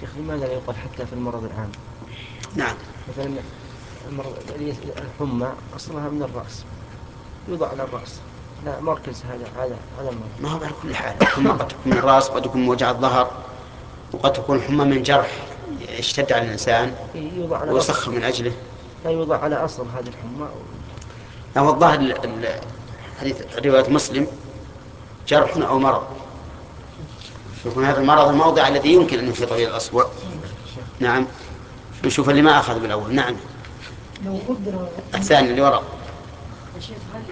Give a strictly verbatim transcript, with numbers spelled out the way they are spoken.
شيخ لماذا لا يقال حتى في المرض العام؟ نعم. مثلا المرض الحمى أصلها من الرأس، يوضع على الرأس، لا مركز هذا هذا هذا المرض. ما هو على كل حال الحمى قد تكون من الرأس، قد تكون من وجع الظهر، وقد تكون حمى من جرح يشتد على الإنسان يوضع على أصل، ويسخر من أجله. لا يوضع على أصل هذه الحمى. هو الظاهر ال- ال- حديث رواية مسلم جرح أو مرض، يكون هذا المرض الموضع الذي يمكن أن يحيط به الأصبع. نعم. نشوف اللي ما أخذ بالأول. نعم. لو قدر الثاني اللي وراء. يا شيخ هل